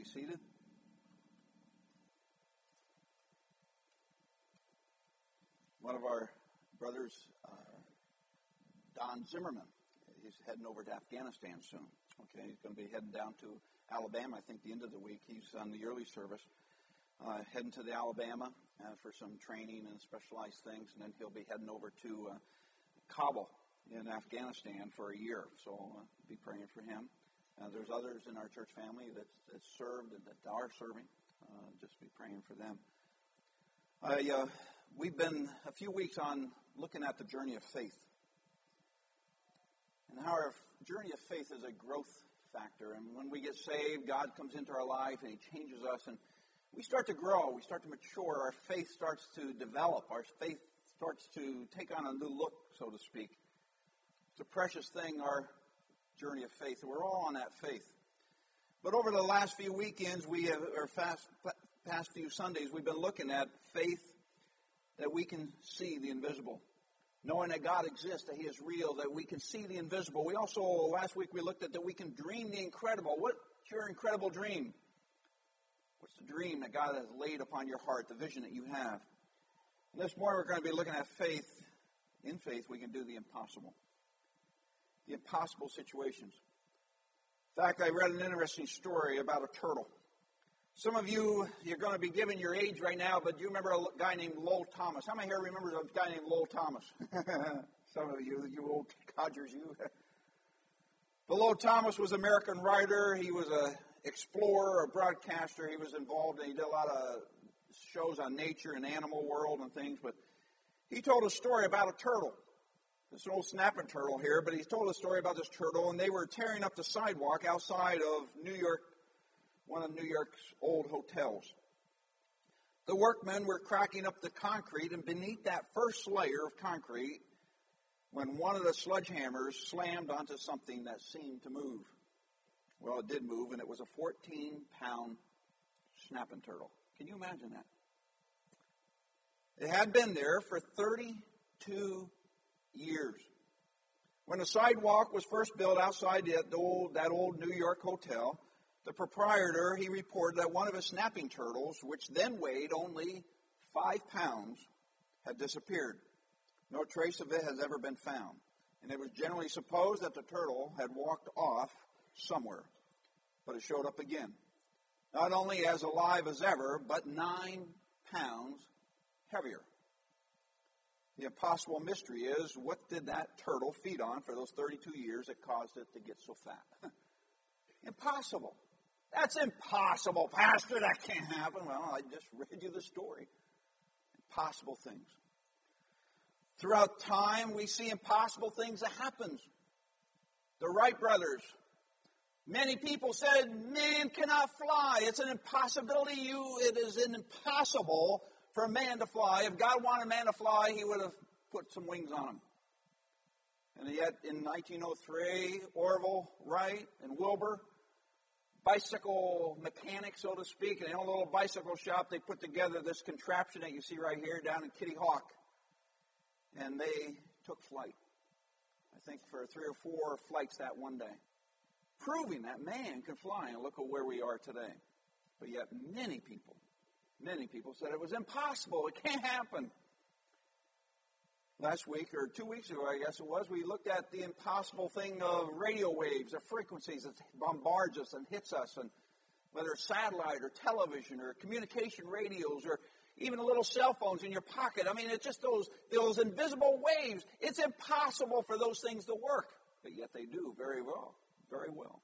be seated. One of our brothers, Don Zimmerman, he's heading over to Afghanistan soon. Okay, he's going to be heading down to Alabama, I think, the end of the week. He's on the early service, heading to the Alabama for some training and specialized things, and then he'll be heading over to Kabul in Afghanistan for a year. So be praying for him. There's others in our church family that served and that are serving. Just be praying for them. We've been a few weeks on looking at the journey of faith and how our journey of faith is a growth factor. And when we get saved, God comes into our life and He changes us, and we start to grow. We start to mature. Our faith starts to develop. Our faith starts to take on a new look, so to speak. It's a precious thing, our journey of faith. We're all on that faith. But over the last few weekends, past few Sundays, we've been looking at faith that we can see the invisible. Knowing that God exists, that He is real, that we can see the invisible. We also, last week, we looked at that we can dream the incredible. What's your incredible dream? What's the dream that God has laid upon your heart, the vision that you have? And this morning, we're going to be looking at faith. In faith, we can do the impossible. The impossible situations. In fact, I read an interesting story about a turtle. Some of you, you're going to be giving your age right now, but do you remember a guy named Lowell Thomas? How many here remembers a guy named Lowell Thomas? Some of you old codgers, you. But Lowell Thomas was an American writer. He was an explorer, a broadcaster. He was involved, and he did a lot of shows on nature and animal world and things. But he told a story about a turtle. It's an old snapping turtle here, but he told a story about this turtle, and they were tearing up the sidewalk outside of New York, one of New York's old hotels. The workmen were cracking up the concrete, and beneath that first layer of concrete, when one of the sledgehammers slammed onto something that seemed to move. Well, it did move, and it was a 14-pound snapping turtle. Can you imagine that? It had been there for 32 years. When the sidewalk was first built outside that old New York hotel, the proprietor, he reported that one of his snapping turtles, which then weighed only 5 pounds, had disappeared. No trace of it has ever been found. And it was generally supposed that the turtle had walked off somewhere. But it showed up again. Not only as alive as ever, but 9 pounds heavier. The impossible mystery is, what did that turtle feed on for those 32 years that caused it to get so fat? Impossible. That's impossible, Pastor. That can't happen. Well, I just read you the story. Impossible things. Throughout time, we see impossible things that happen. The Wright brothers. Many people said, man cannot fly. It's an impossibility. It is impossible for a man to fly. If God wanted a man to fly, He would have put some wings on him. And yet, in 1903, Orville Wright and Wilbur, bicycle mechanics, so to speak, in a little bicycle shop, they put together this contraption that you see right here down in Kitty Hawk. And they took flight. I think for 3 or 4 flights that one day. Proving that man can fly, and look at where we are today. But yet many people said it was impossible. It can't happen. Last week, or 2 weeks ago, I guess it was, we looked at the impossible thing of radio waves, of frequencies that bombards us and hits us, and whether it's satellite or television or communication radios or even the little cell phones in your pocket. I mean, it's just those invisible waves. It's impossible for those things to work, but yet they do very well, very well.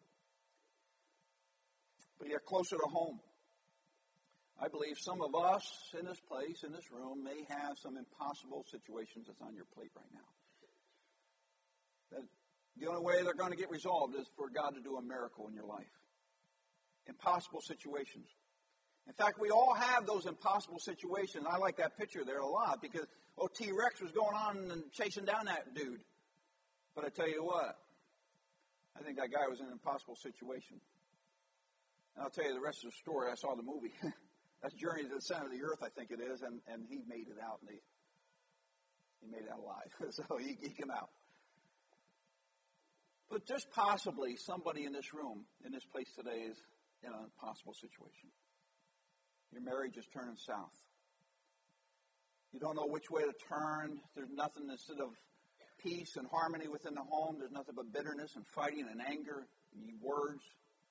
But yet closer to home, I believe some of us in this place, in this room, may have some impossible situations that's on your plate right now. That the only way they're going to get resolved is for God to do a miracle in your life. Impossible situations. In fact, we all have those impossible situations. I like that picture there a lot because, T-Rex was going on and chasing down that dude. But I tell you what, I think that guy was in an impossible situation. And I'll tell you the rest of the story. I saw the movie. That's Journey to the Center of the Earth, I think it is, and he made it out, and he made it out alive. So he came out. But just possibly somebody in this room, in this place today, is in an impossible situation. Your marriage is turning south. You don't know which way to turn. There's nothing instead of peace and harmony within the home. There's nothing but bitterness and fighting and anger and words.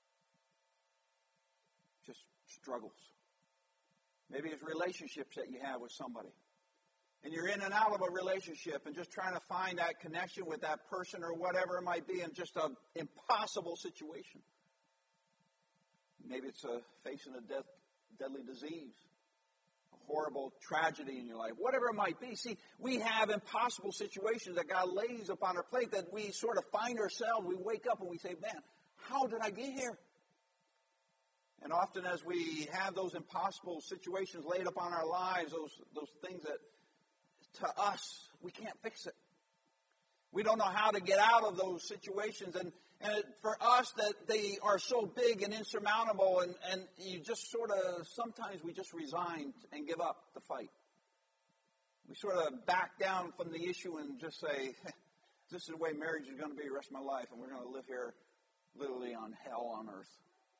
Just struggles. Maybe it's relationships that you have with somebody. And you're in and out of a relationship and just trying to find that connection with that person or whatever it might be in just an impossible situation. Maybe it's facing a deadly disease, a horrible tragedy in your life, whatever it might be. See, we have impossible situations that God lays upon our plate that we sort of find ourselves. We wake up and we say, man, how did I get here? And often as we have those impossible situations laid upon our lives, those things that to us, we can't fix it. We don't know how to get out of those situations. And for us, that they are so big and insurmountable, and you just sort of, sometimes we just resign and give up the fight. We sort of back down from the issue and just say, this is the way marriage is going to be the rest of my life, and we're going to live here literally on hell on earth.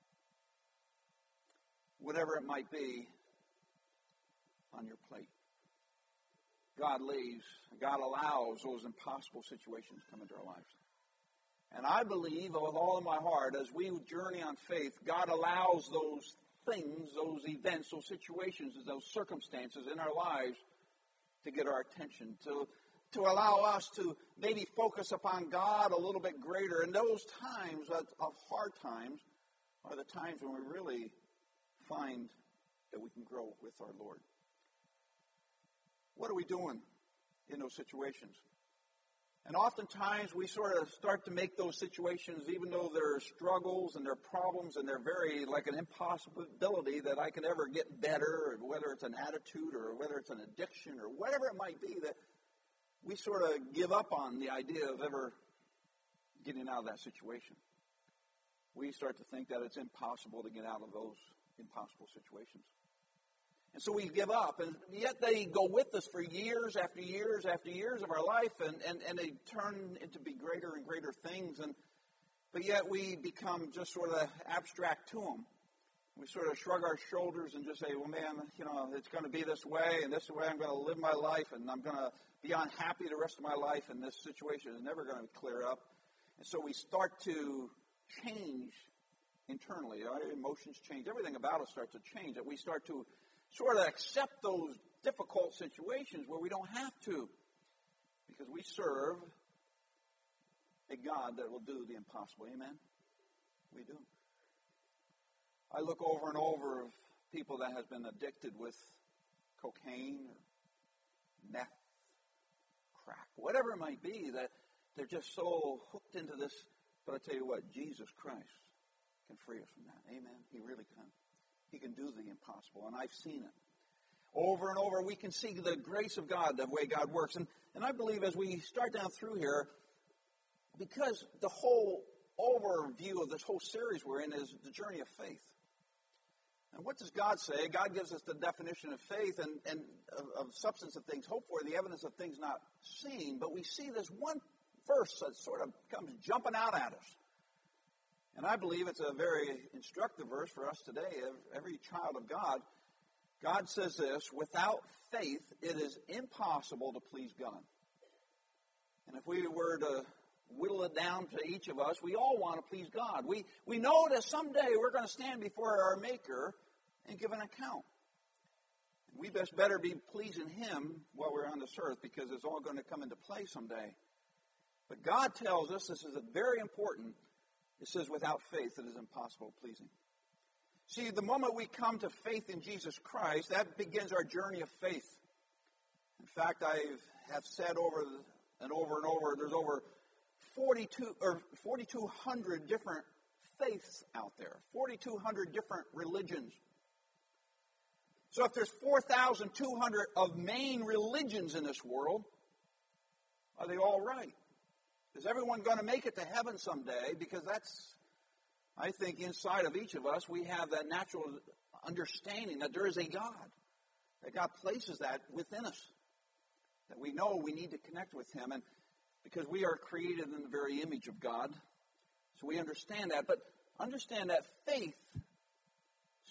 Whatever it might be on your plate. God allows those impossible situations to come into our lives. And I believe with all of my heart, as we journey on faith, God allows those things, those events, those situations, those circumstances in our lives to get our attention, to allow us to maybe focus upon God a little bit greater. And those times of hard times are the times when we really find that we can grow with our Lord. What are we doing in those situations? And oftentimes we sort of start to make those situations, even though they're struggles and they're problems and they're very like an impossibility that I can ever get better, or whether it's an attitude or whether it's an addiction or whatever it might be, that we sort of give up on the idea of ever getting out of that situation. We start to think that it's impossible to get out of those impossible situations. And so we give up, and yet they go with us for years after years after years of our life, and they turn into be greater and greater things, but yet we become just sort of abstract to them. We sort of shrug our shoulders and just say, well, man, it's going to be this way, and this is the way I'm going to live my life, and I'm going to be unhappy the rest of my life, and this situation is never going to clear up. And so we start to change internally. Our emotions change. Everything about us starts to change. That we start to sort of accept those difficult situations where we don't have to, because we serve a God that will do the impossible. Amen? We do. I look over and over of people that has been addicted with cocaine or meth, crack, whatever it might be, that they're just so hooked into this. But I tell you what, Jesus Christ can free us from that. Amen? He really can. He can do the impossible, and I've seen it. Over and over, we can see the grace of God, the way God works. And I believe as we start down through here, because the whole overview of this whole series we're in is the journey of faith. And what does God say? God gives us the definition of faith and of substance of things hoped for, the evidence of things not seen. But we see this one verse that sort of comes jumping out at us. And I believe it's a very instructive verse for us today, every child of God. God says this, without faith, it is impossible to please God. And if we were to whittle it down to each of us, we all want to please God. We know that someday we're going to stand before our Maker and give an account. We better be pleasing Him while we're on this earth, because it's all going to come into play someday. But God tells us, this is very important, it says, without faith, it is impossible to please Him. See, the moment we come to faith in Jesus Christ, that begins our journey of faith. In fact, I have said over and over, there's over 4,200 different faiths out there, 4,200 different religions. So if there's 4,200 of main religions in this world, are they all right? Is everyone going to make it to heaven someday? Because that's, I think, inside of each of us, we have that natural understanding that there is a God, that God places that within us, that we know we need to connect with Him, and because we are created in the very image of God, so we understand that. But understand that faith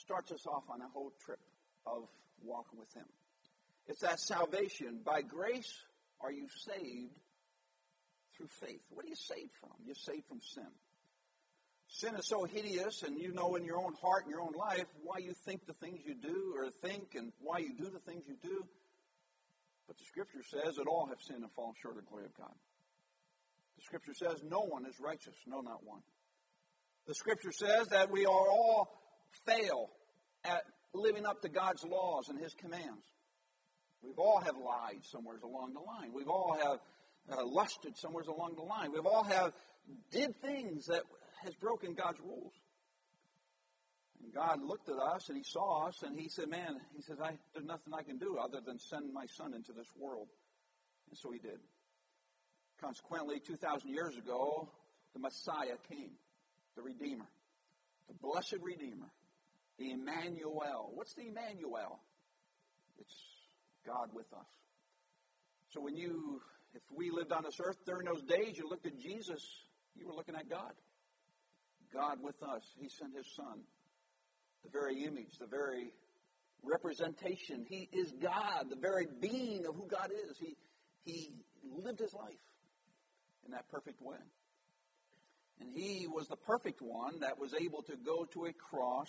starts us off on a whole trip of walking with him. It's that salvation. By grace are you saved through faith. What are you saved from? You're saved from sin. Sin is so hideous, and you know in your own heart and your own life why you think the things you do or think and why you do the things you do. But the Scripture says that all have sinned and fallen short of the glory of God. The Scripture says no one is righteous, no, not one. The Scripture says that we all fail at living up to God's laws and His commands. We've all have lied somewhere along the line. We've all have lusted somewhere along the line. We've all have did things that has broken God's rules. And God looked at us and He saw us and He said, man, He says, there's nothing I can do other than send my Son into this world. And so He did. Consequently, 2,000 years ago, the Messiah came, the Redeemer, the blessed Redeemer, the Emmanuel. What's the Emmanuel? It's God with us. So if we lived on this earth during those days, you looked at Jesus, you were looking at God. God with us. He sent His Son. The very image, the very representation. He is God, the very being of who God is. He lived His life in that perfect way. And He was the perfect one that was able to go to a cross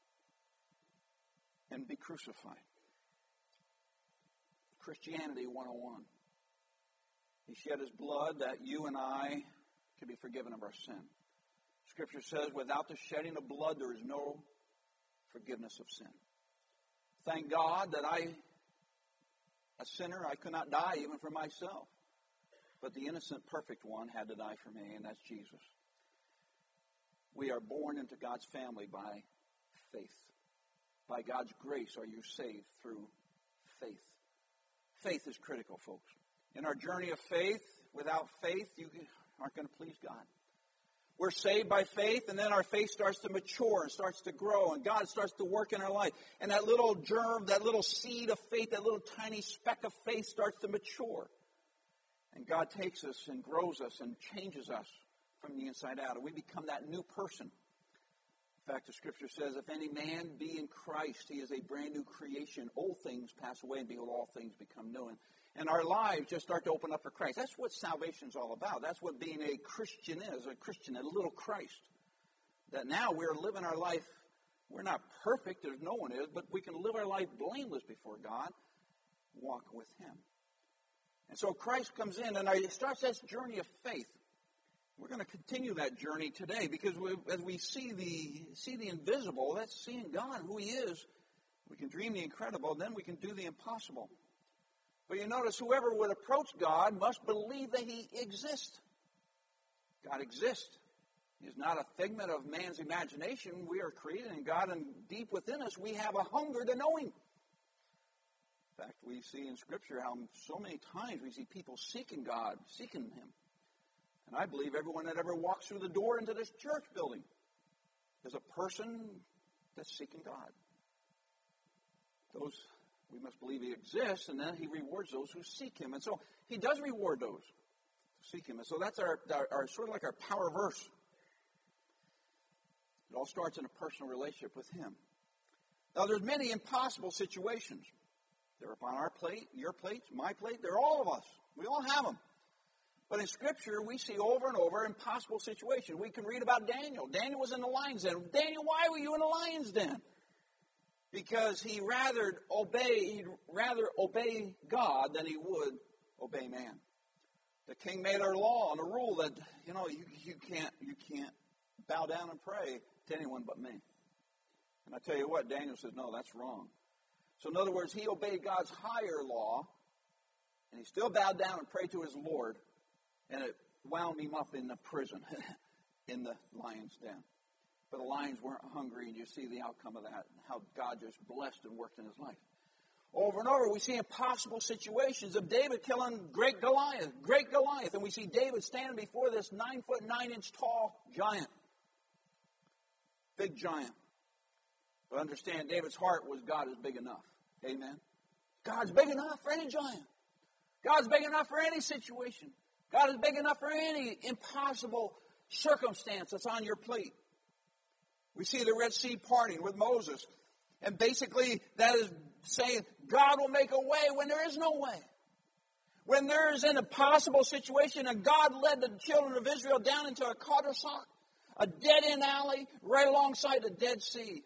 and be crucified. Christianity 101. He shed His blood that you and I can be forgiven of our sin. Scripture says, without the shedding of blood, there is no forgiveness of sin. Thank God that a sinner, I could not die even for myself. But the innocent, perfect one had to die for me, and that's Jesus. We are born into God's family by faith. By God's grace are you saved through faith. Faith is critical, folks. In our journey of faith, without faith, you aren't going to please God. We're saved by faith, and then our faith starts to mature and starts to grow, and God starts to work in our life. And that little germ, that little seed of faith, that little tiny speck of faith starts to mature. And God takes us and grows us and changes us from the inside out, and we become that new person. In fact, the Scripture says, if any man be in Christ, he is a brand new creation. Old things pass away, and behold, all things become new. And our lives just start to open up for Christ. That's what salvation's all about. That's what being a Christian is, a little Christ. That now we're living our life, we're not perfect, there's no one is, but we can live our life blameless before God, walk with Him. And so Christ comes in, and it starts this journey of faith. We're going to continue that journey today, because as we see the invisible, that's seeing God, who He is. We can dream the incredible, then we can do the impossible. But you notice, whoever would approach God must believe that He exists. God exists. He is not a figment of man's imagination. We are created in God, and deep within us we have a hunger to know Him. In fact, we see in Scripture how so many times we see people seeking God, seeking Him. And I believe everyone that ever walks through the door into this church building is a person that's seeking God. We must believe He exists, and then He rewards those who seek Him. And so He does reward those who seek Him. And so that's our sort of like our power verse. It all starts in a personal relationship with Him. Now, there's many impossible situations. They're upon our plate, your plate, my plate. They're all of us. We all have them. But in Scripture, we see over and over impossible situations. We can read about Daniel. Daniel was in the lion's den. Daniel, why were you in the lion's den? Because he'd rather obey God than he would obey man. The king made a law and a rule that, you can't bow down and pray to anyone but me. And I tell you what, Daniel says, no, that's wrong. So in other words, he obeyed God's higher law, and he still bowed down and prayed to his Lord, and it wound him up in the prison, in the lion's den. But the lions weren't hungry, and you see the outcome of that, and how God just blessed and worked in his life. Over and over, we see impossible situations of David killing great Goliath, and we see David standing before this 9-foot 9-inch tall giant. Big giant. But understand, David's heart was, God is big enough. Amen? God's big enough for any giant. God's big enough for any situation. God is big enough for any impossible circumstance that's on your plate. We see the Red Sea parting with Moses. And basically that is saying God will make a way when there is no way. When there is an impossible situation, and God led the children of Israel down into a cul-de-sac, a dead-end alley, right alongside the Dead Sea.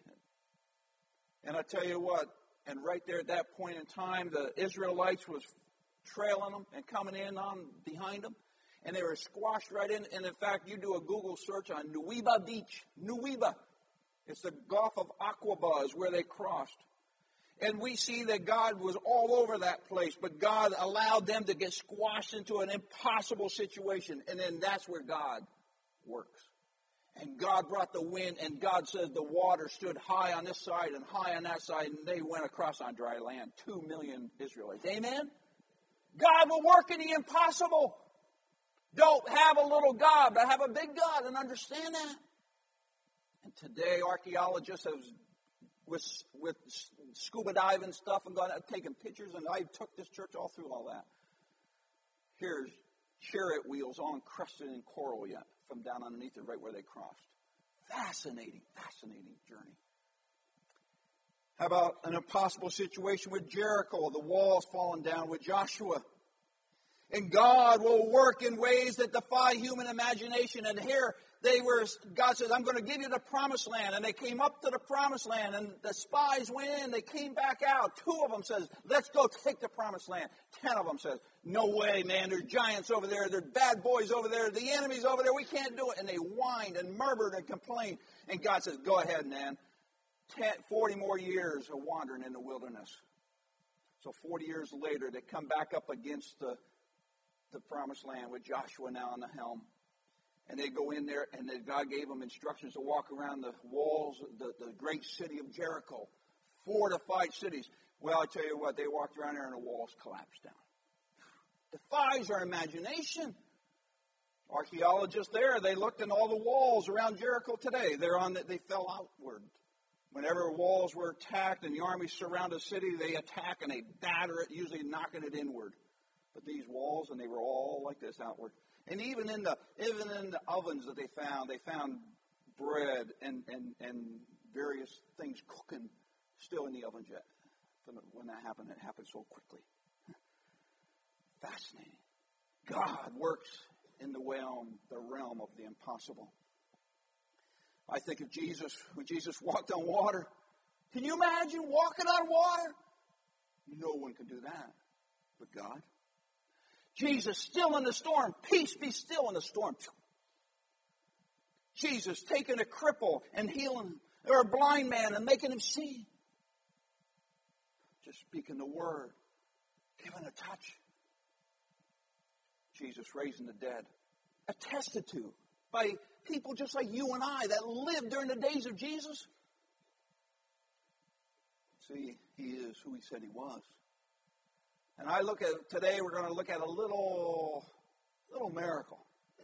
And I tell you what, and right there at that point in time, the Israelites was trailing them and coming in on behind them, and they were squashed right in. And in fact, you do a Google search on Nuweiba Beach. Nuweiba. It's the Gulf of Aqaba is where they crossed. And we see that God was all over that place, but God allowed them to get squashed into an impossible situation. And then that's where God works. And God brought the wind, and God says the water stood high on this side and high on that side, and they went across on dry land. 2 million Israelites. Amen? God will work in the impossible. Don't have a little God, but have a big God, and understand that. And today, archaeologists have, with scuba diving stuff, and gone out taking pictures, and I took this church all through all that. Here's chariot wheels all encrusted in coral yet, from down underneath it, right where they crossed. Fascinating, fascinating journey. How about an impossible situation with Jericho, the walls falling down with Joshua? And God will work in ways that defy human imagination. And here God says, I'm going to give you the promised land. And they came up to the promised land, and the spies went in, they came back out. 2 of them says, let's go take the promised land. 10 of them says, no way, man, there's giants over there, there's bad boys over there, the enemy's over there, we can't do it. And they whined and murmured and complained. And God says, go ahead, man. 40 more years of wandering in the wilderness. So 40 years later, they come back up against the promised land with Joshua now on the helm. And they go in there, and God gave them instructions to walk around the walls, the great city of Jericho, fortified cities. Well, I tell you what, they walked around there, and the walls collapsed down. Defies our imagination. Archaeologists there, they looked in all the walls around Jericho today. They fell outward. Whenever walls were attacked and the army surrounded a city, they attack and they batter it, usually knocking it inward. But these walls, and they were all like this outward. And even in the ovens that they found bread and various things cooking still in the oven yet. When that happened, it happened so quickly. Fascinating. God works in the realm of the impossible. I think of Jesus, when Jesus walked on water. Can you imagine walking on water? No one can do that but God. Jesus still in the storm. Peace be still in the storm. Jesus taking a cripple and healing him, or a blind man and making him see. Just speaking the word, giving a touch. Jesus raising the dead. Attested to by people just like you and I that lived during the days of Jesus. See, he is who he said he was. And today we're going to look at a little miracle.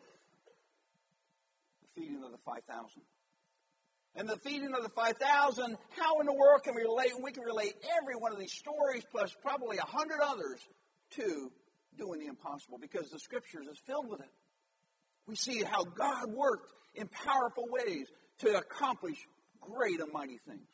The feeding of the 5,000. And the feeding of the 5,000, how in the world can we relate? We can relate every one of these stories plus probably 100 others to doing the impossible, because the Scriptures is filled with it. We see how God worked in powerful ways to accomplish great and mighty things.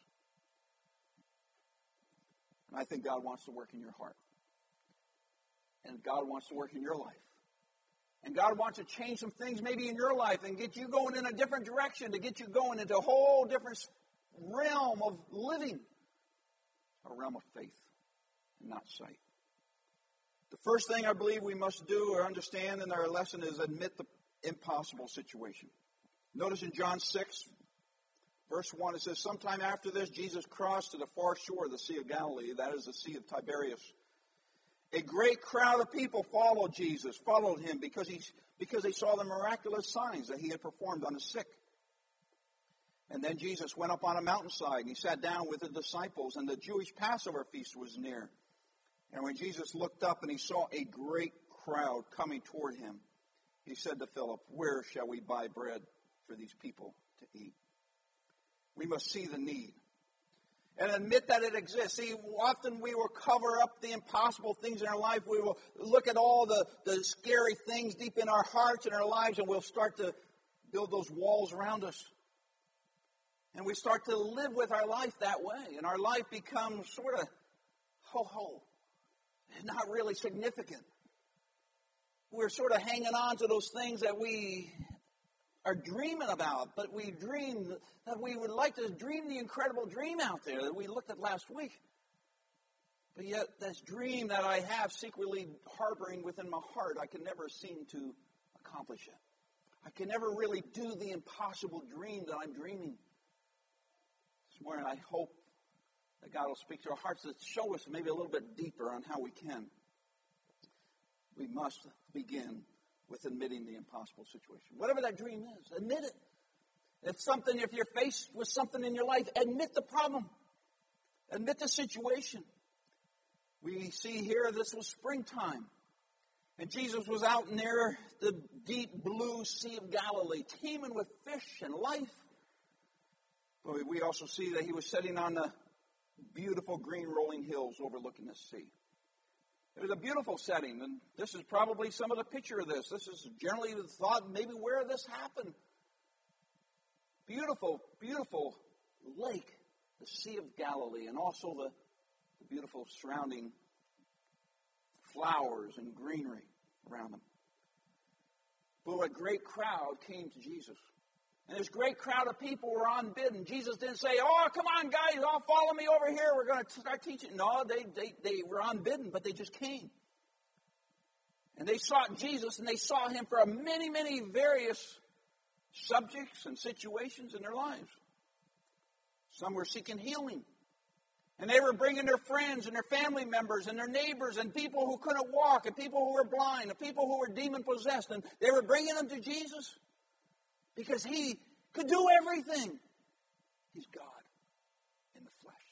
And I think God wants to work in your heart. And God wants to work in your life. And God wants to change some things maybe in your life and get you going in a different direction, to get you going into a whole different realm of living. A realm of faith and not sight. The first thing I believe we must do or understand in our lesson is admit the impossible situation. Notice in John 6, verse 1, it says, sometime after this, Jesus crossed to the far shore of the Sea of Galilee, that is the Sea of Tiberias. A great crowd of people followed him because they saw the miraculous signs that he had performed on the sick. And then Jesus went up on a mountainside and he sat down with the disciples, and the Jewish Passover feast was near. And when Jesus looked up and he saw a great crowd coming toward him, he said to Philip, where shall we buy bread for these people to eat? We must see the need and admit that it exists. See, often we will cover up the impossible things in our life. We will look at all the scary things deep in our hearts and our lives, and we'll start to build those walls around us. And we start to live with our life that way. And our life becomes sort of ho-ho, not really significant. We're sort of hanging on to those things that we are dreaming about, but we dream that we would like to dream the incredible dream out there that we looked at last week. But yet, this dream that I have secretly harboring within my heart, I can never seem to accomplish it. I can never really do the impossible dream that I'm dreaming. This morning, I hope that God will speak to our hearts to show us maybe a little bit deeper on how we can. We must begin with admitting the impossible situation. Whatever that dream is, admit it. If you're faced with something in your life, admit the problem. Admit the situation. We see here this was springtime. And Jesus was out near the deep blue Sea of Galilee, teeming with fish and life. But we also see that he was sitting on the beautiful green rolling hills overlooking the sea. It was a beautiful setting, and this is probably some of the picture of this. This is generally the thought maybe where this happened. Beautiful, beautiful lake, the Sea of Galilee, and also the beautiful surrounding flowers and greenery around them. But a great crowd came to Jesus. And this great crowd of people were on bid, and Jesus didn't say, "Oh, come on, guys, all follow me over here. We're going to start teaching." No, they were unbidden, but they just came. And they sought Jesus, and they saw him for many, many various subjects and situations in their lives. Some were seeking healing. And they were bringing their friends and their family members and their neighbors and people who couldn't walk and people who were blind and people who were demon-possessed. And they were bringing them to Jesus because he could do everything. He's God in the flesh.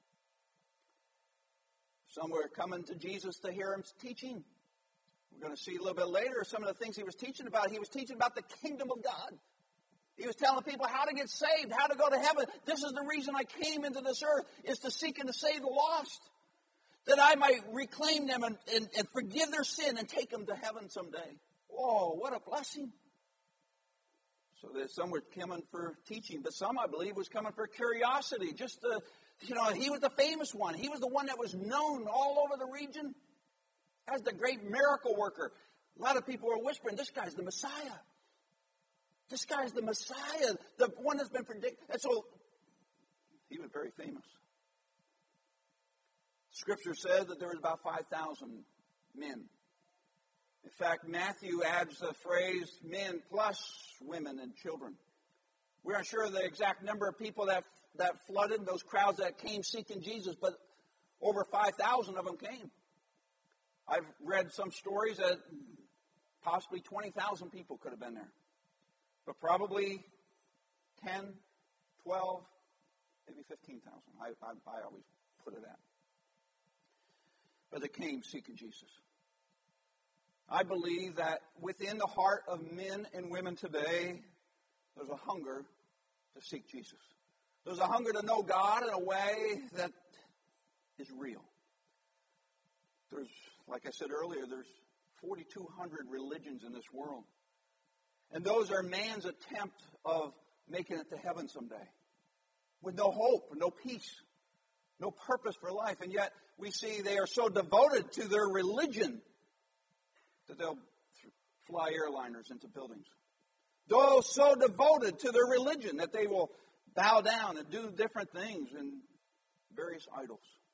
Some were coming to Jesus to hear him teaching. We're going to see a little bit later some of the things he was teaching about. He was teaching about the kingdom of God. He was telling people how to get saved, how to go to heaven. This is the reason I came into this earth, is to seek and to save the lost, that I might reclaim them and forgive their sin and take them to heaven someday. Whoa, what a blessing. So there's some were coming for teaching, but some, I believe, was coming for curiosity. Just he was the famous one. He was the one that was known all over the region as the great miracle worker. A lot of people were whispering, this guy's the Messiah. This guy's the Messiah, the one that's been predicted. And so he was very famous. Scripture says that there was about 5,000 men. In fact, Matthew adds the phrase men plus women and children. We're not sure the exact number of people that flooded, those crowds that came seeking Jesus, but over 5,000 of them came. I've read some stories that possibly 20,000 people could have been there. But probably 10, 12, maybe 15,000. I always put it at. But they came seeking Jesus. I believe that within the heart of men and women today, there's a hunger to seek Jesus. There's a hunger to know God in a way that is real. There's, like I said earlier, there's 4,200 religions in this world. And those are man's attempt of making it to heaven someday. With no hope, no peace, no purpose for life. And yet we see they are so devoted to their religion that they'll fly airliners into buildings. Those so devoted to their religion that they will bow down and do different things in various idols.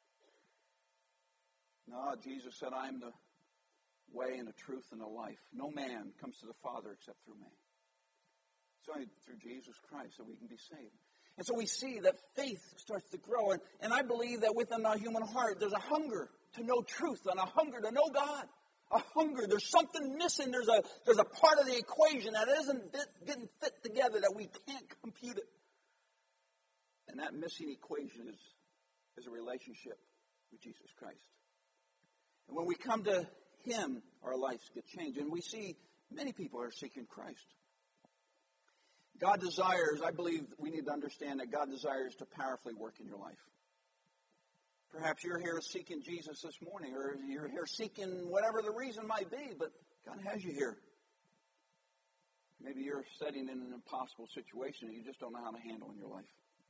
No, Jesus said, I am the way and the truth and the life. No man comes to the Father except through me. It's only through Jesus Christ that we can be saved. And so we see that faith starts to grow. And I believe that within our human heart, there's a hunger to know truth and a hunger to know God. A hunger. There's something missing. There's a part of the equation that isn't getting fit together, that we can't compute it. And that missing equation is a relationship with Jesus Christ. And when we come to Him, our lives get changed. And we see many people are seeking Christ. God desires, I believe we need to understand that God desires to powerfully work in your life. Perhaps you're here seeking Jesus this morning, or you're here seeking whatever the reason might be, but God has you here. Maybe you're sitting in an impossible situation and you just don't know how to handle in your life.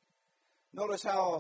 Notice how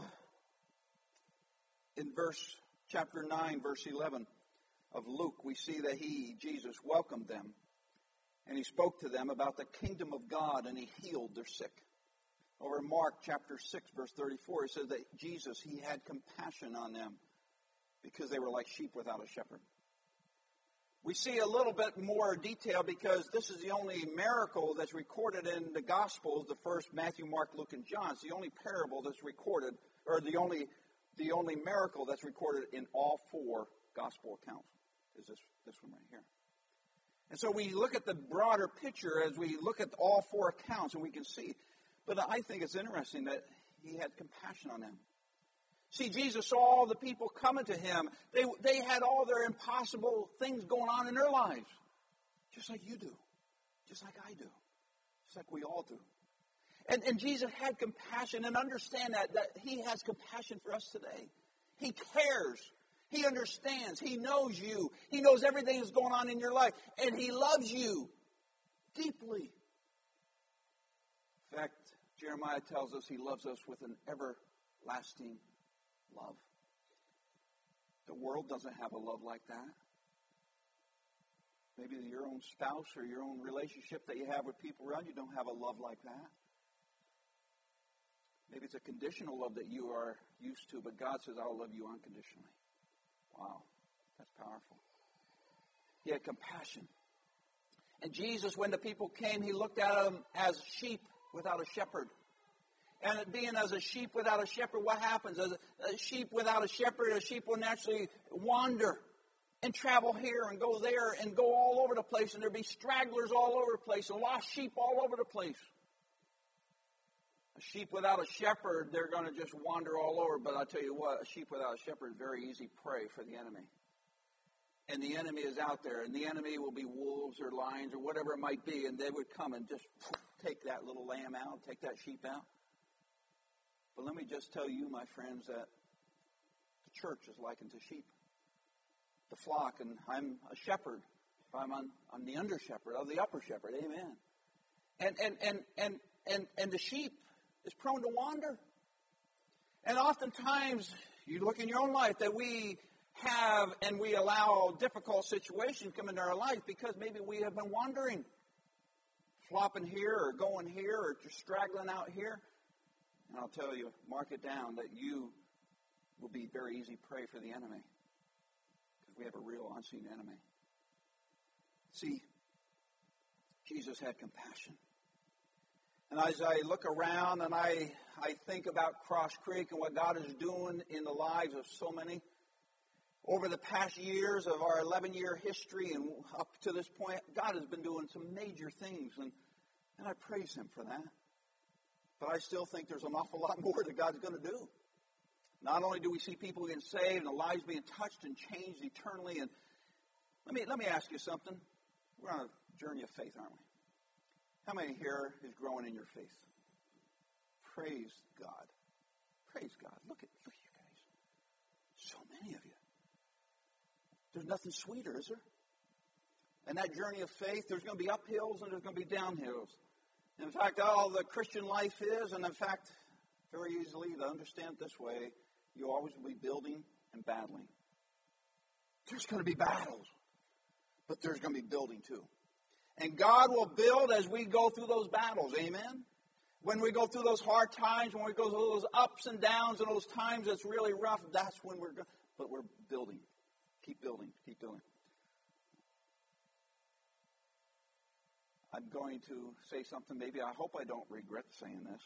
in chapter 9, verse 11 of Luke, we see that Jesus, welcomed them. And he spoke to them about the kingdom of God, and he healed their sick. Over in Mark chapter 6, verse 34, it says that Jesus, he had compassion on them because they were like sheep without a shepherd. We see a little bit more detail because this is the only miracle that's recorded in the Gospels, the first Matthew, Mark, Luke, and John. It's the only parable that's recorded, or the only miracle that's recorded in all four Gospel accounts is this one right here. And so we look at the broader picture as we look at all four accounts, and we can see. But I think it's interesting that he had compassion on them. See, Jesus saw all the people coming to him. They had all their impossible things going on in their lives, just like you do, just like I do, just like we all do. And Jesus had compassion, and understand that he has compassion for us today. He cares. He understands. He knows you. He knows everything that's going on in your life. And he loves you deeply. In fact, Jeremiah tells us he loves us with an everlasting love. The world doesn't have a love like that. Maybe your own spouse or your own relationship that you have with people around you don't have a love like that. Maybe it's a conditional love that you are used to, but God says, I'll love you unconditionally. Wow, that's powerful. He had compassion. And Jesus, when the people came, he looked at them as sheep without a shepherd. And being as a sheep without a shepherd, what happens? As a sheep without a shepherd, a sheep will naturally wander and travel here and go there and go all over the place. And there'll be stragglers all over the place and lost sheep all over the place. A sheep without a shepherd, they're going to just wander all over. But I'll tell you what, a sheep without a shepherd is very easy prey for the enemy. And the enemy is out there. And the enemy will be wolves or lions or whatever it might be. And they would come and just take that little lamb out, take that sheep out. But let me just tell you, my friends, that the church is likened to sheep. The flock, and I'm a shepherd. I'm the under shepherd of the upper shepherd. Amen. And the sheep is prone to wander. And oftentimes, you look in your own life that we have and we allow difficult situations come into our life because maybe we have been wandering, flopping here or going here or just straggling out here. And I'll tell you, mark it down that you will be very easy prey for the enemy because we have a real unseen enemy. See, Jesus had compassion. And as I look around and I think about Cross Creek and what God is doing in the lives of so many, over the past years of our 11-year history and up to this point, God has been doing some major things, and I praise Him for that. But I still think there's an awful lot more that God's going to do. Not only do we see people getting saved and lives being touched and changed eternally, and let me ask you something. We're on a journey of faith, aren't we? How many here is growing in your faith? Praise God. Praise God. Look at you guys. So many of you. There's nothing sweeter, is there? And that journey of faith, there's going to be uphills and there's going to be downhills. In fact, all the Christian life is, and in fact, very easily to understand it this way, you always will be building and battling. There's going to be battles, but there's going to be building too. And God will build as we go through those battles. Amen? When we go through those hard times, when we go through those ups and downs and those times that's really rough, that's when we're going. But we're building. Keep building. Keep building. I'm going to say something. Maybe I hope I don't regret saying this.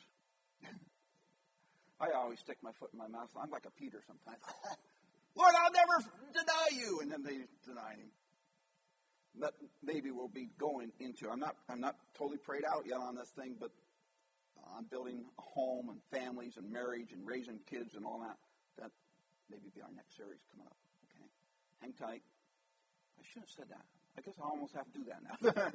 I always stick my foot in my mouth. I'm like a Peter sometimes. Lord, I'll never deny you. And then they deny him. But maybe we'll be going into. I'm not totally prayed out yet on this thing, but I'm building a home and families and marriage and raising kids and all that. That maybe be our next series coming up. Okay, hang tight. I shouldn't have said that. I guess I almost have to do that now.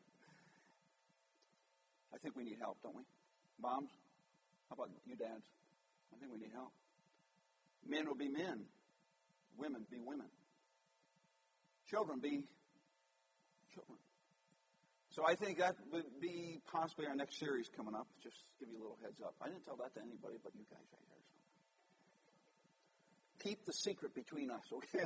I think we need help, don't we? Moms, how about you dads? I think we need help. Men will be men. Women be women. Children be children. So I think that would be possibly our next series coming up. Just give you a little heads up. I didn't tell that to anybody but you guys right here. So. Keep the secret between us, okay?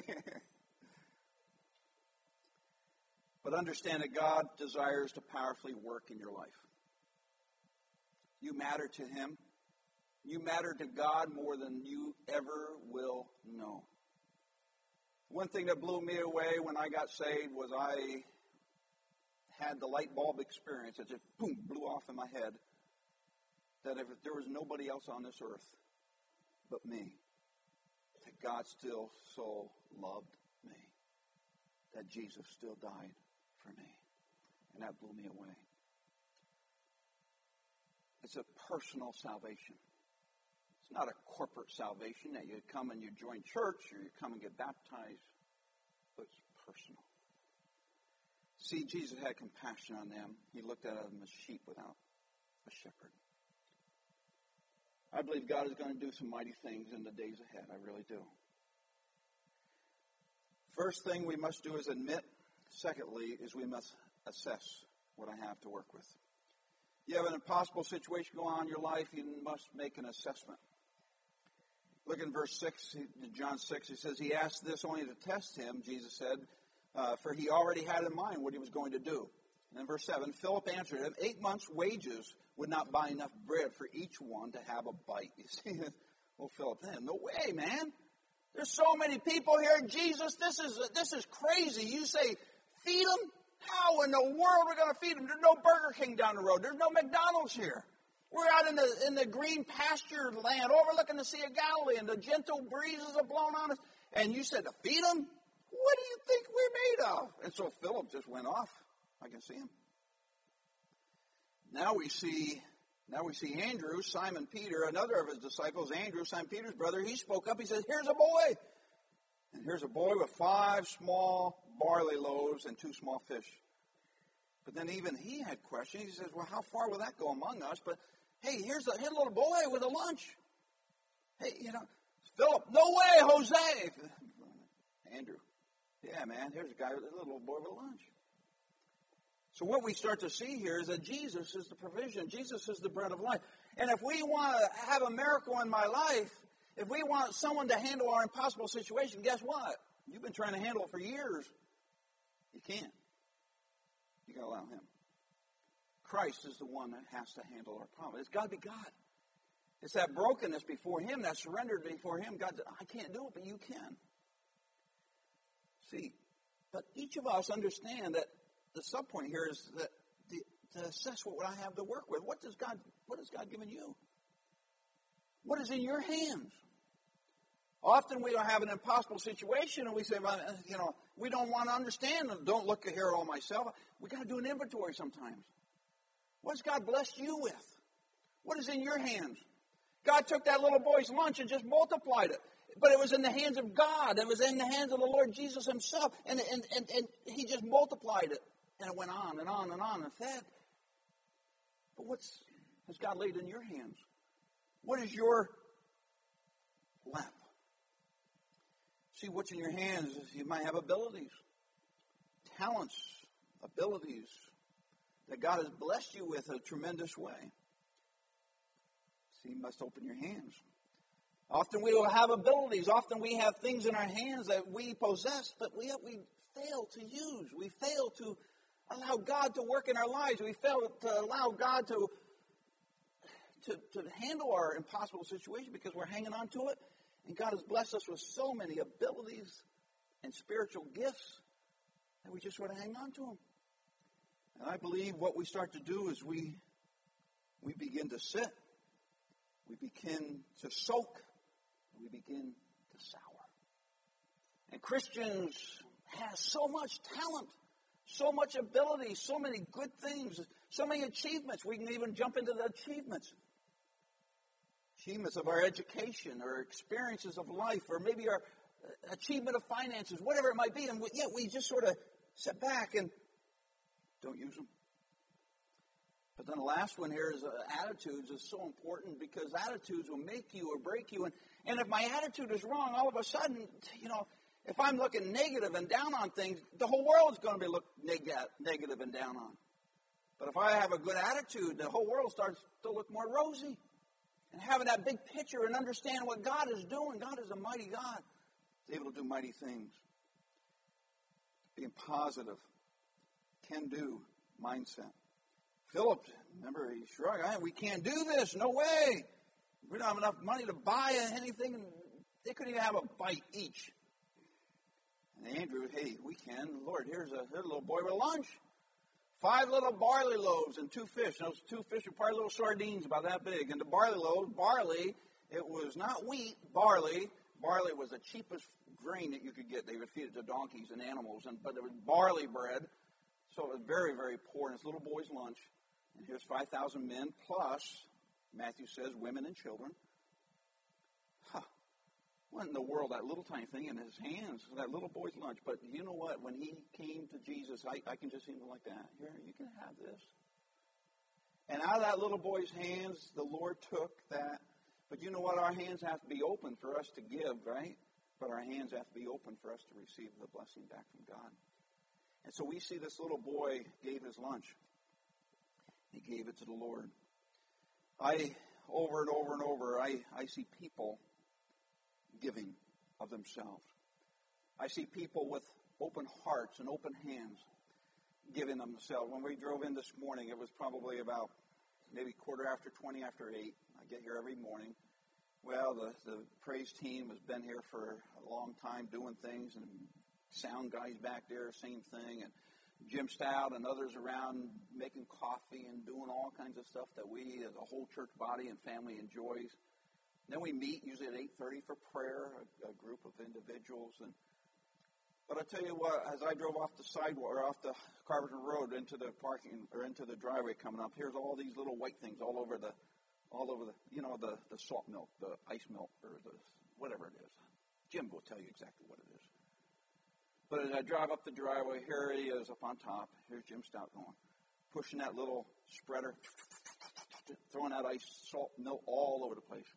But understand that God desires to powerfully work in your life. You matter to Him. You matter to God more than you ever will know. One thing that blew me away when I got saved was I had the light bulb experience. It just, boom, blew off in my head. That if there was nobody else on this earth but me, that God still so loved me. That Jesus still died for me. And that blew me away. It's a personal salvation. It's not a corporate salvation that you come and you join church or you come and get baptized. But it's personal. See, Jesus had compassion on them. He looked at them as sheep without a shepherd. I believe God is going to do some mighty things in the days ahead. I really do. First thing we must do is admit. Secondly, is we must assess what I have to work with. You have an impossible situation going on in your life, you must make an assessment. Look in verse 6, John 6, he says, he asked this only to test him, Jesus said, for he already had in mind what he was going to do. And in verse 7, Philip answered him, 8 months' wages would not buy enough bread for each one to have a bite. You see, well, Philip, no way, man. There's so many people here. Jesus, this is crazy. You say, feed them? How in the world are we going to feed them? There's no Burger King down the road. There's no McDonald's here. We're out in the green pasture land overlooking the Sea of Galilee, and the gentle breezes are blowing on us. And you said to feed them? What do you think we're made of? And so Philip just went off. I can see him. Now we see Andrew, Simon Peter, another of his disciples, Andrew, Simon Peter's brother. He spoke up. He said, here's a boy. And here's a boy with 5 small barley loaves and 2 small fish. But then even he had questions. He says, well, how far will that go among us? But, hey, here's a little boy with a lunch. Hey, Philip, no way, Jose. Andrew, yeah, man, here's a guy with a little boy with a lunch. So what we start to see here is that Jesus is the provision. Jesus is the bread of life. And if we want to have a miracle in my life, if we want someone to handle our impossible situation, guess what? You've been trying to handle it for years. You can't. You got to allow Him. Christ is the one that has to handle our problem. It's got to be God. It's that brokenness before Him, that surrender before Him. God, I can't do it, but you can. See, but each of us understand that the subpoint here is that to assess what I have to work with. What has God given you? What is in your hands? Often we don't have an impossible situation and we say, well, we don't want to understand. Don't look here all myself. We got to do an inventory sometimes. What has God blessed you with? What is in your hands? God took that little boy's lunch and just multiplied it. But it was in the hands of God. It was in the hands of the Lord Jesus Himself. And He just multiplied it. And it went on and on and on and fed. But what has God laid in your hands? What is your lap? See, what's in your hands is you might have abilities, talents, abilities that God has blessed you with in a tremendous way. See, you must open your hands. Often we will have abilities. Often we have things in our hands that we possess, but we fail to use. We fail to allow God to work in our lives. We fail to allow God to handle our impossible situation because we're hanging on to it. And God has blessed us with so many abilities and spiritual gifts that we just sort of hang on to them. And I believe what we start to do is we begin to sit, we begin to soak, and we begin to sour. And Christians have so much talent, so much ability, so many good things, so many achievements. We can even jump into the achievements. Achievements of our education or experiences of life or maybe our achievement of finances, whatever it might be. And yet we just sort of sit back and don't use them. But then the last one here is attitudes is so important because attitudes will make you or break you. And if my attitude is wrong, all of a sudden, if I'm looking negative and down on things, the whole world is going to be looked negative and down on. But if I have a good attitude, the whole world starts to look more rosy. And having that big picture and understand what God is doing. God is a mighty God. He's able to do mighty things. Being positive, can-do mindset. Philip, remember, he shrugged. We can't do this. No way. We don't have enough money to buy anything. And they couldn't even have a bite each. And Andrew, hey, we can. Lord, here's a little boy with lunch. 5 little barley loaves and 2 fish. And those 2 fish are probably little sardines about that big. And the barley loaves, it was not wheat, barley. Barley was the cheapest grain that you could get. They would feed it to donkeys and animals. But it was barley bread. So it was very, very poor. And this little boy's lunch. And here's 5,000 men plus, Matthew says, women and children. What in the world, that little tiny thing in his hands, that little boy's lunch. But you know what? When he came to Jesus, I can just see him like that. Here, you can have this. And out of that little boy's hands, the Lord took that. But you know what? Our hands have to be open for us to give, right? But our hands have to be open for us to receive the blessing back from God. And so we see this little boy gave his lunch. He gave it to the Lord. Over and over and over, I see people giving of themselves. I see people with open hearts and open hands giving themselves. When we drove in this morning, it was probably about maybe 20 after 8. I get here every morning. Well, the praise team has been here for a long time doing things, and sound guys back there, same thing, and Jim Stout and others around making coffee and doing all kinds of stuff that we as a whole church body and family enjoys. Then we meet usually at 8:30 for prayer, a group of individuals. But I tell you what, as I drove off the sidewalk or off the Carpenter Road into the parking or into the driveway coming up, here's all these little white things all over the the salt milk, the ice milk, or the whatever it is. Jim will tell you exactly what it is. But as I drive up the driveway, here he is up on top. Here's Jim Stout going, pushing that little spreader, throwing that ice, salt, milk all over the place.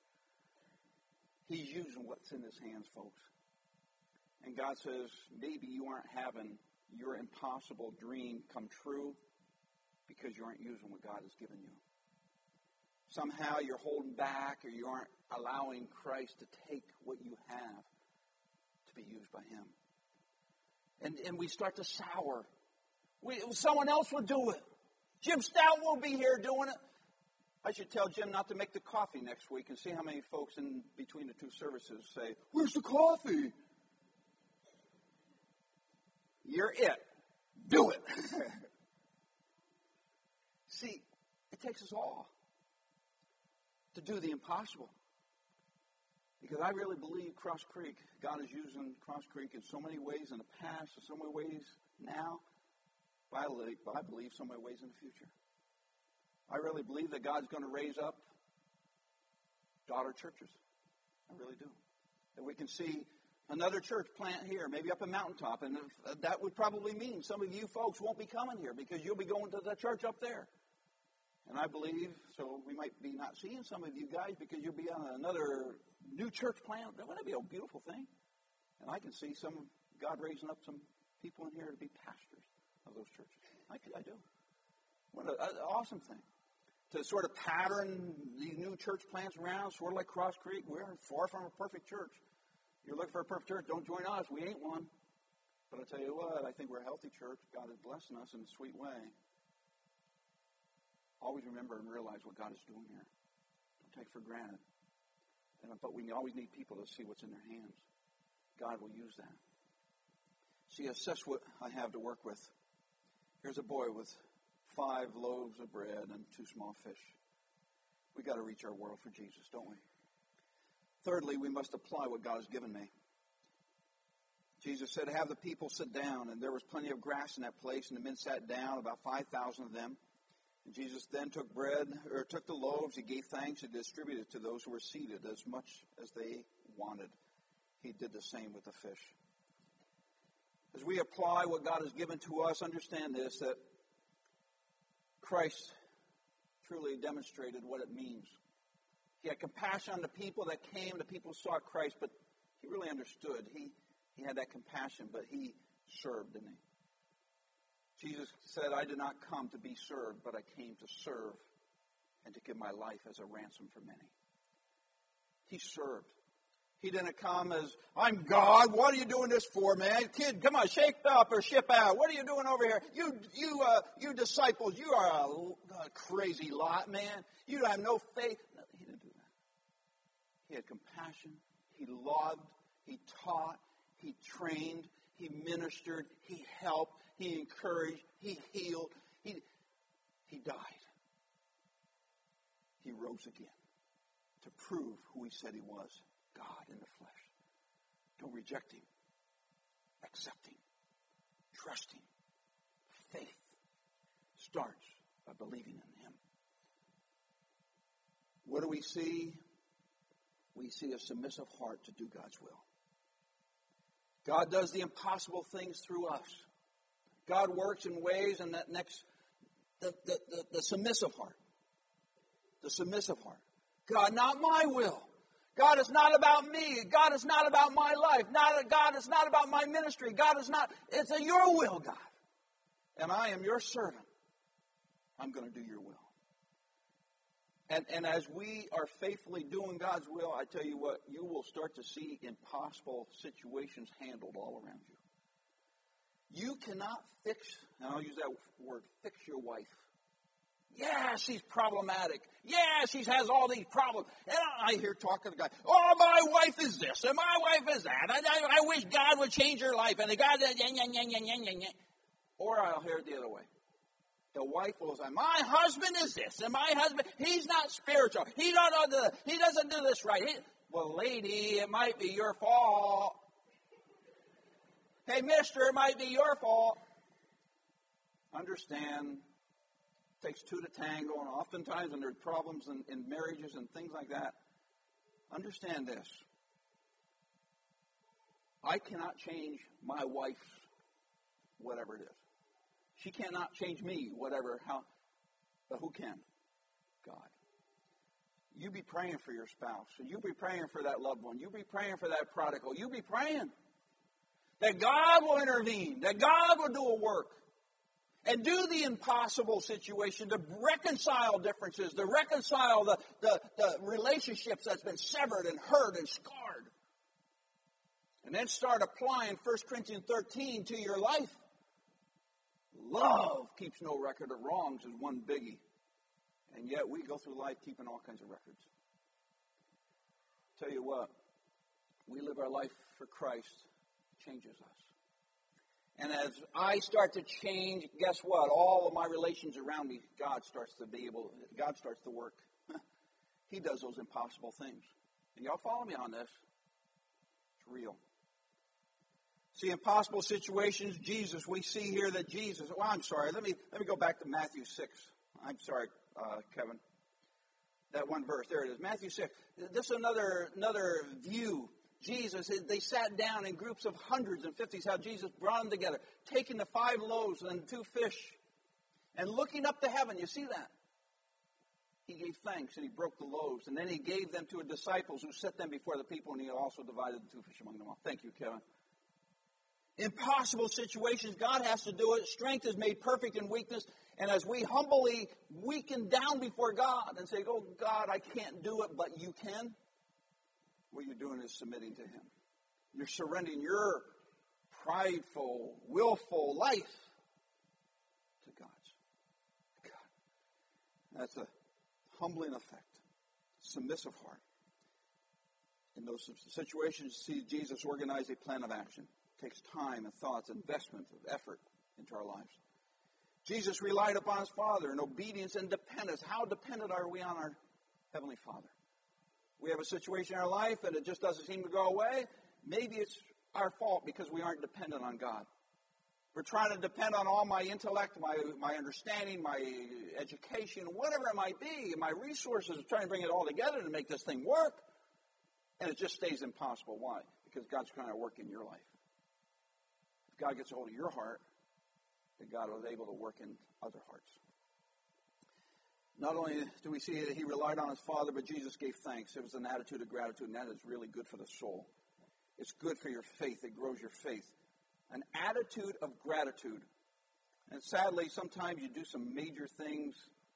He's using what's in his hands, folks. And God says, maybe you aren't having your impossible dream come true because you aren't using what God has given you. Somehow you're holding back, or you aren't allowing Christ to take what you have to be used by Him. And we start to sour. Someone else will do it. Jim Stout will be here doing it. I should tell Jim not to make the coffee next week and see how many folks in between the two services say, "Where's the coffee?" You're it. Do it. See, it takes us all to do the impossible. Because I really believe Cross Creek, God is using Cross Creek in so many ways in the past, in so many ways now, but I believe so many ways in the future. I really believe that God's going to raise up daughter churches. I really do. That we can see another church plant here, maybe up a mountaintop, and that would probably mean some of you folks won't be coming here because you'll be going to the church up there. And I believe, so we might be not seeing some of you guys because you'll be on another new church plant. Wouldn't that be a beautiful thing? And I can see God raising up some people in here to be pastors of those churches. I do. What an awesome thing. To sort of pattern these new church plants around, sort of like Cross Creek. We're far from a perfect church. You're looking for a perfect church, don't join us. We ain't one. But I tell you what, I think we're a healthy church. God is blessing us in a sweet way. Always remember and realize what God is doing here. Don't take for granted. But we always need people to see what's in their hands. God will use that. See, assess what I have to work with. Here's a boy with 5 loaves of bread and 2 small fish. We've got to reach our world for Jesus, don't we? Thirdly, we must apply what God has given me. Jesus said, have the people sit down, and there was plenty of grass in that place, and the men sat down, about 5,000 of them. And Jesus then took the loaves, he gave thanks, and distributed to those who were seated as much as they wanted. He did the same with the fish. As we apply what God has given to us, understand this, that Christ truly demonstrated what it means. He had compassion on the people that came, the people who saw Christ, but he really understood. He had that compassion, but he served, didn't he? Jesus said, I did not come to be served, but I came to serve and to give my life as a ransom for many. He served. He didn't come as, I'm God, what are you doing this for, man? Kid, come on, shake up or ship out. What are you doing over here? You disciples, you are a crazy lot, man. You have no faith. No, he didn't do that. He had compassion. He loved. He taught. He trained. He ministered. He helped. He encouraged. He healed. He died. He rose again to prove who he said he was, God in the flesh. Don't reject him. Accept him. Trust him. Faith starts by believing in him. What do we see? We see a submissive heart to do God's will. God does the impossible things through us. God works in ways, and that next, the submissive heart. The submissive heart. God, not my will. God, is not about me. God, is not about my life. God, is not about my ministry. God, is not, it's your will, God. And I am your servant. I'm going to do your will. And as we are faithfully doing God's will, I tell you what, you will start to see impossible situations handled all around you. You cannot fix, and I'll use that word, fix your wife. Yeah, she's problematic. Yeah, she has all these problems. And I hear talking to the guy, oh, my wife is this, and my wife is that. I wish God would change her life. And the guy, or I'll hear it the other way. The wife will say, my husband is this, and my husband, he's not spiritual. He doesn't do this right. Well, lady, it might be your fault. Hey, mister, it might be your fault. Understand, it takes two to tango, and oftentimes when there's problems in marriages and things like that, understand this. I cannot change my wife's whatever it is. She cannot change me, but who can? God. You be praying for your spouse. You be praying for that loved one. You be praying for that prodigal. You be praying that God will intervene, that God will do a work and do the impossible situation to reconcile differences, to reconcile the relationships that's been severed and hurt and scarred. And then start applying 1 Corinthians 13 to your life. Love keeps no record of wrongs is one biggie. And yet we go through life keeping all kinds of records. Tell you what, we live our life for Christ, it changes us. And as I start to change, guess what? All of my relations around me, God starts to work. He does those impossible things. And y'all follow me on this. It's real. See, impossible situations, Jesus, we see here that Jesus, I'm sorry, let me go back to Matthew 6. I'm sorry, Kevin. That one verse, there it is, Matthew 6. This is another view. Jesus, they sat down in groups of hundreds and fifties, how Jesus brought them together, taking the 5 loaves and 2 fish, and looking up to heaven. You see that? He gave thanks, and he broke the loaves, and then he gave them to his disciples, who set them before the people, and he also divided the 2 fish among them all. Thank you, Kevin. Impossible situations, God has to do it. Strength is made perfect in weakness. And as we humbly weaken down before God and say, oh, God, I can't do it, but you can, what you're doing is submitting to him. You're surrendering your prideful, willful life to God's. God. That's a humbling effect. Submissive heart. In those situations, see Jesus organize a plan of action. It takes time and thoughts, investment of effort into our lives. Jesus relied upon his Father in obedience and dependence. How dependent are we on our Heavenly Father? We have a situation in our life and it just doesn't seem to go away. Maybe it's our fault because we aren't dependent on God. We're trying to depend on all my intellect, my understanding, my education, whatever it might be, my resources, trying to bring it all together to make this thing work. And it just stays impossible. Why? Because God's trying to work in your life. If God gets a hold of your heart, then God was able to work in other hearts. Not only do we see that he relied on his Father, but Jesus gave thanks. It was an attitude of gratitude, and that is really good for the soul. It's good for your faith. It grows your faith. An attitude of gratitude. And sadly, sometimes you do some major things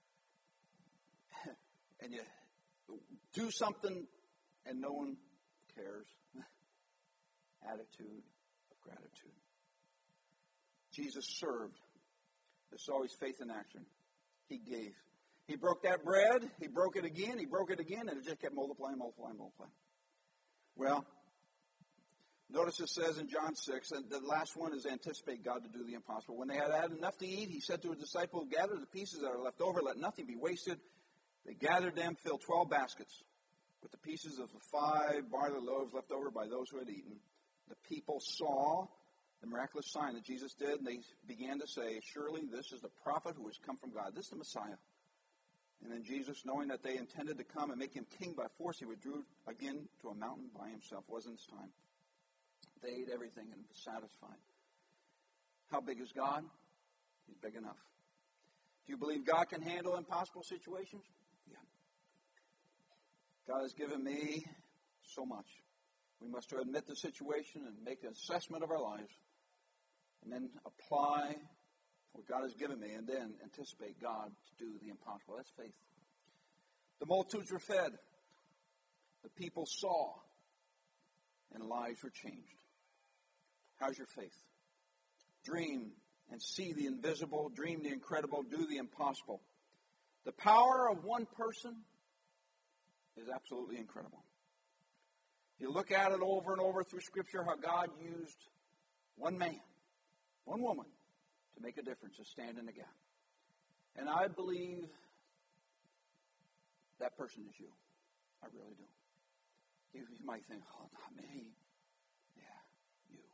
and you do something and no one cares. Attitude of gratitude. Jesus served. This is always faith in action. He gave. He broke that bread. He broke it again. He broke it again. And it just kept multiplying, multiplying, multiplying. Well, notice it says in John 6, and the last one is anticipate God to do the impossible. When they had had enough to eat, he said to his disciples, gather the pieces that are left over. Let nothing be wasted. They gathered them, filled 12 baskets with the pieces of the 5 barley loaves left over by those who had eaten. The people saw the miraculous sign that Jesus did, and they began to say, surely this is the prophet who has come from God. This is the Messiah. And then Jesus, knowing that they intended to come and make him king by force, he withdrew again to a mountain by himself. It wasn't his time. They ate everything and were satisfied. How big is God? He's big enough. Do you believe God can handle impossible situations? Yeah. God has given me so much. We must admit the situation and make an assessment of our lives and then apply what God has given me and then anticipate God to do the impossible. That's faith. The multitudes were fed. The people saw and lives were changed. How's your faith? Dream and see the invisible, dream the incredible, do the impossible. The power of one person is absolutely incredible. You look at it over and over through Scripture, how God used one man, one woman, to make a difference, to stand in the gap. And I believe that person is you. I really do. You might think, oh, not me. Yeah, you.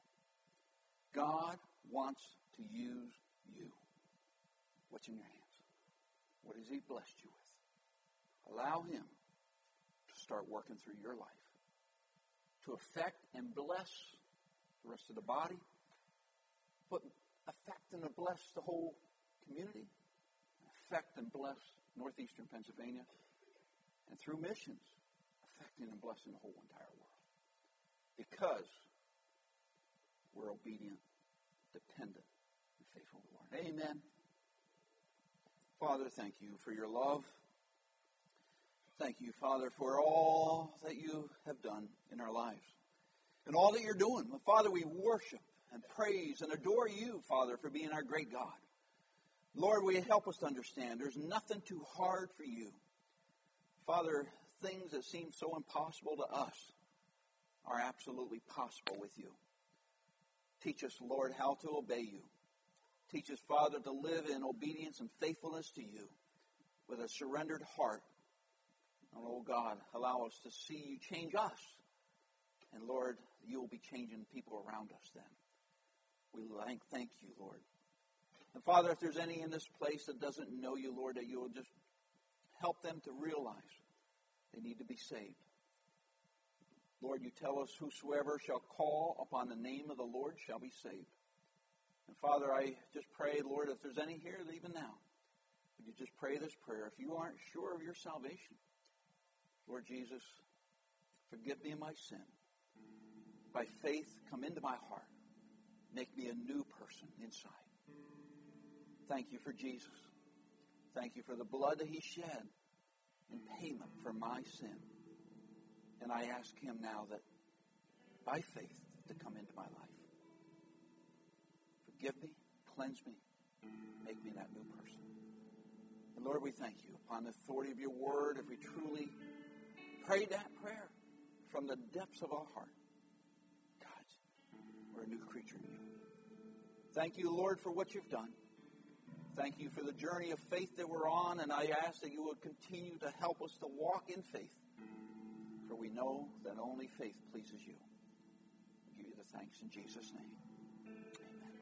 God wants to use you. What's in your hands? What has he blessed you with? Allow him to start working through your life, to affect and bless the rest of the body, but affect and bless the whole community, affect and bless northeastern Pennsylvania, and through missions, affecting and blessing the whole entire world. Because we're obedient, dependent, and faithful to the Lord. Amen. Father, thank you for your love. Thank you, Father, for all that you have done in our lives and all that you're doing. Father, we worship and praise and adore you, Father, for being our great God. Lord, will you help us to understand there's nothing too hard for you. Father, things that seem so impossible to us are absolutely possible with you. Teach us, Lord, how to obey you. Teach us, Father, to live in obedience and faithfulness to you with a surrendered heart. And, oh God, allow us to see you change us. And, Lord, you will be changing people around us then. We thank you, Lord. And, Father, if there's any in this place that doesn't know you, Lord, that you will just help them to realize they need to be saved. Lord, you tell us, whosoever shall call upon the name of the Lord shall be saved. And, Father, I just pray, Lord, if there's any here even now, would you just pray this prayer? If you aren't sure of your salvation, Lord Jesus, forgive me of my sin. By faith, come into my heart. Make me a new person inside. Thank you for Jesus. Thank you for the blood that he shed in payment for my sin. And I ask him now that, by faith, to come into my life. Forgive me, cleanse me, make me that new person. And Lord, we thank you upon the authority of your word, if we truly pray that prayer from the depths of our heart. God, we're a new creature in you. Thank you, Lord, for what you've done. Thank you for the journey of faith that we're on, and I ask that you would continue to help us to walk in faith, for we know that only faith pleases you. We give you the thanks in Jesus' name.